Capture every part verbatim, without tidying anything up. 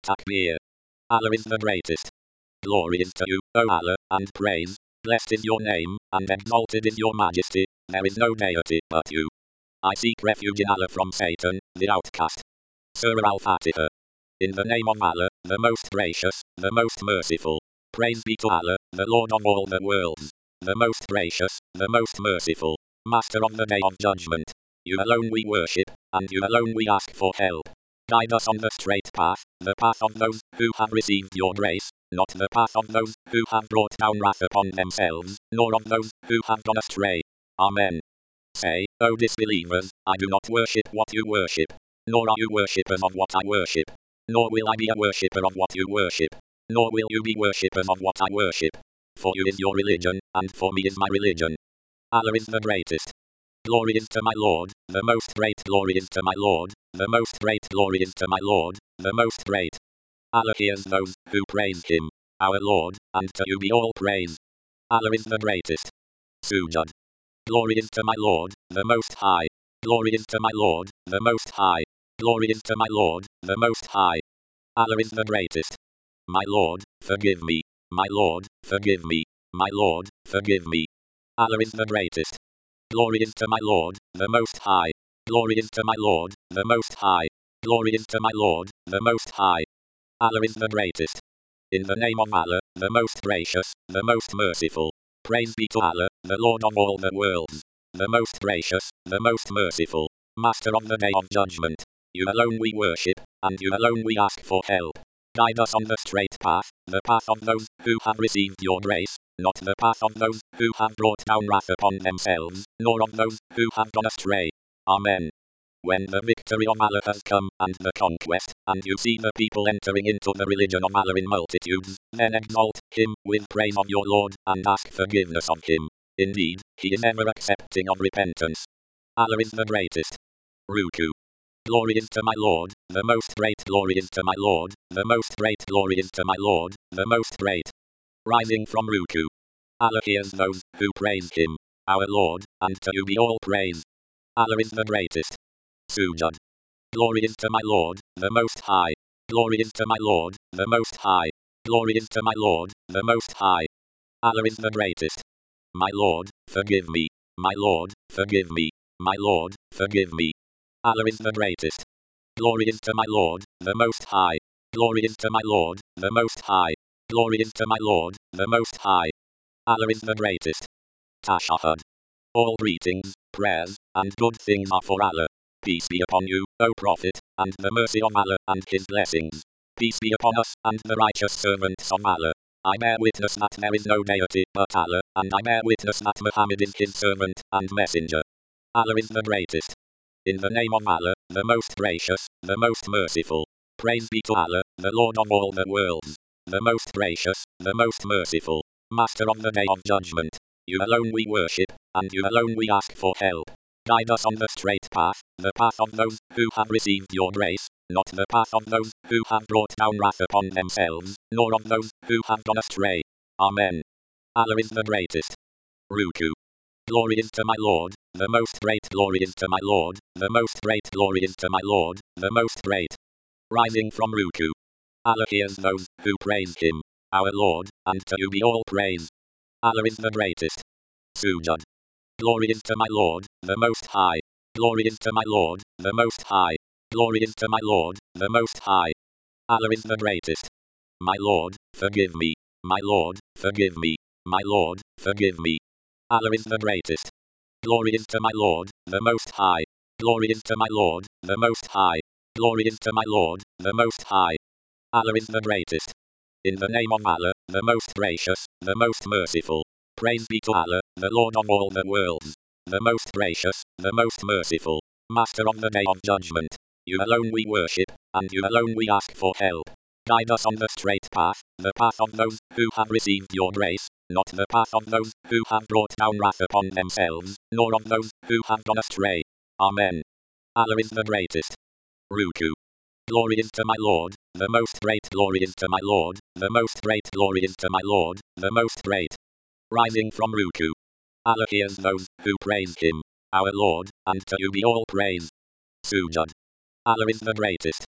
Takbir. Allah is the greatest. Glory is to you, O Allah, and praise. Blessed is your name, and exalted is your majesty. There is no deity but you. I seek refuge in Allah from Satan, the outcast. Surah Al-Fatiha. In the name of Allah, the most gracious, the most merciful. Praise be to Allah, the Lord of all the worlds. The most gracious, the most merciful. Master of the day of judgment. You alone we worship, and you alone we ask for help. Guide us on the straight path, the path of those who have received your grace, not the path of those who have brought down wrath upon themselves, nor of those who have gone astray. Amen. Say, O disbelievers, I do not worship what you worship, nor are you worshippers of what I worship, nor will I be a worshipper of what you worship, nor will you be worshippers of what I worship. For you is your religion, and for me is my religion. Allah is the greatest. Glory is to my Lord, the most great glory is to my Lord, the most great glory is to my Lord, the most great. Allah hears those who praise Him, our Lord, and to you be all praise. Allah is the greatest. Sujud. Glory is to my Lord, the Most High. Glory is to my Lord, the Most High. Glory is to my Lord, the Most High. Allah is the greatest. My Lord, forgive me. My Lord, forgive me. My Lord, forgive me. Allah is the greatest. Glory is to my Lord, the Most High. Glory is to my Lord, the Most High. Glory is to my Lord, the Most High. Allah is the greatest. In the name of Allah, the most gracious, the most merciful. Praise be to Allah, the Lord of all the worlds. The most gracious, the most merciful. Master of the day of judgment. You alone we worship, and you alone we ask for help. Guide us on the straight path, the path of those who have received your grace, not the path of those who have brought down wrath upon themselves, nor of those who have gone astray. Amen. When the victory of Allah has come, and the conquest, and you see the people entering into the religion of Allah in multitudes, then exalt Him with praise of your Lord, and ask forgiveness of Him. Indeed, He is ever accepting of repentance. Allah is the greatest. Ruku. Glory is to my Lord, the most great glory is to my Lord, the most great glory is to my Lord, the most great. Rising from Ruku. Allah hears those who praise Him, our Lord, and to you be all praise. Allah is the greatest. Sujud. Glory is to my Lord, the Most High. Glory is to my Lord, the Most High. Glory is to my Lord, the Most High. Allah is the greatest. My Lord, forgive me. My Lord, forgive me. My Lord, forgive me. Allah is the greatest. Glory is to my Lord, the Most High. Glory is to my Lord, the Most High. Glory is to my Lord, the Most High. Allah is the greatest. Tashahhud. All greetings, prayers, and good things are for Allah. Peace be upon you, O Prophet, and the mercy of Allah and His blessings. Peace be upon us and the righteous servants of Allah. I bear witness that there is no deity but Allah, and I bear witness that Muhammad is His servant and messenger. Allah is the greatest. In the name of Allah, the most gracious, the most merciful. Praise be to Allah, the Lord of all the worlds. The most gracious, the most merciful. Master of the day of judgment. You alone we worship, and you alone we ask for help. Guide us on the straight path, the path of those who have received your grace, not the path of those who have brought down wrath upon themselves, nor of those who have gone astray. Amen. Allah is the greatest. Ruku. Glory is to my Lord, the most great glory is to my Lord, the most great glory is to my Lord, the most great. Rising from Ruku. Allah hears those who praise Him, our Lord, and to you be all praise. Allah is the greatest. Sujud. Glory is to my Lord, the Most High. Glory is to my Lord, the Most High. Glory is to my Lord, the Most High. Allah is the greatest. My Lord, forgive me. My Lord, forgive me. My Lord, forgive me. Allah is the greatest. Glory is to my Lord, the Most High. Glory is to my Lord, the Most High. Glory is to my Lord, the Most High. Allah is the greatest. In the name of Allah, the most gracious, the most merciful. Praise be to Allah, the Lord of all the worlds. The most gracious, the most merciful. Master of the day of judgment. You alone we worship, and you alone we ask for help. Guide us on the straight path, the path of those who have received your grace, not the path of those who have brought down wrath upon themselves, nor of those who have gone astray. Amen. Allah is the greatest. Ruku. Glory is to my Lord, the most great glory is to my Lord, the most great glory is to my Lord, the most great. Rising from Ruku. Allah hears those who praise Him, our Lord, and to you be all praise. Sujud. Allah is the greatest.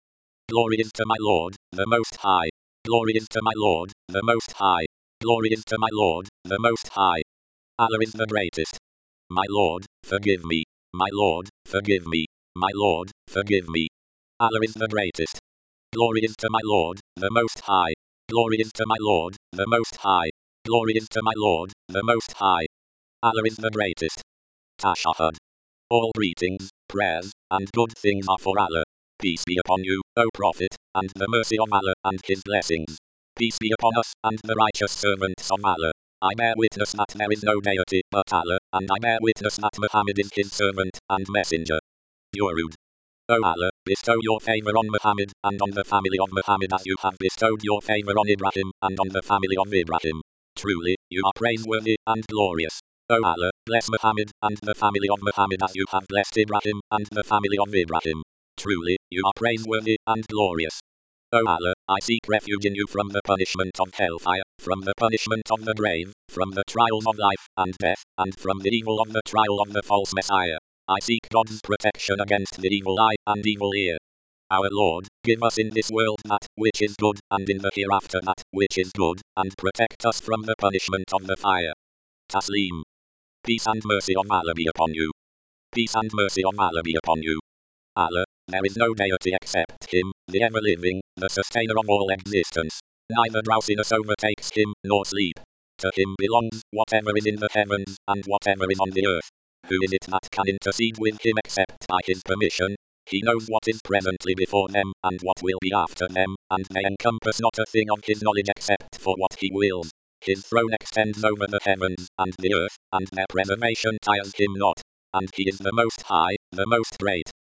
Glory is to my Lord, the Most High. Glory is to my Lord, the Most High. Glory is to my Lord, the Most High. Allah is the greatest. My Lord, forgive me. My Lord, forgive me. My Lord, forgive me. Allah is the greatest. Glory is to my Lord, the Most High. Glory is to my Lord, the Most High. Glory is to my Lord, the Most High. Allah is the greatest. Tashahhud. All greetings, prayers, and good things are for Allah. Peace be upon you, O Prophet, and the mercy of Allah and His blessings. Peace be upon us and the righteous servants of Allah. I bear witness that there is no deity but Allah, and I bear witness that Muhammad is His servant and messenger. Durud. O Allah, bestow your favor on Muhammad and on the family of Muhammad as you have bestowed your favor on Ibrahim and on the family of Ibrahim. Truly, you are praiseworthy and glorious. O Allah, bless Muhammad and the family of Muhammad as you have blessed Ibrahim and the family of Ibrahim. Truly, you are praiseworthy and glorious. O Allah, I seek refuge in you from the punishment of hellfire, from the punishment of the grave, from the trials of life and death, and from the evil of the trial of the false Messiah. I seek God's protection against the evil eye and evil ear. Our Lord, give us in this world that which is good, and in the hereafter that which is good, and protect us from the punishment of the fire. Taslim. Peace and mercy of Allah be upon you. Peace and mercy of Allah be upon you. Allah, there is no deity except Him, the ever-living, the sustainer of all existence. Neither drowsiness overtakes Him, nor sleep. To Him belongs whatever is in the heavens, and whatever is on the earth. Who is it that can intercede with Him except by His permission? He knows what is presently before them, and what will be after them, and they encompass not a thing of His knowledge except for what He wills. His throne extends over the heavens and the earth, and their preservation tires Him not. And He is the Most High, the Most Great.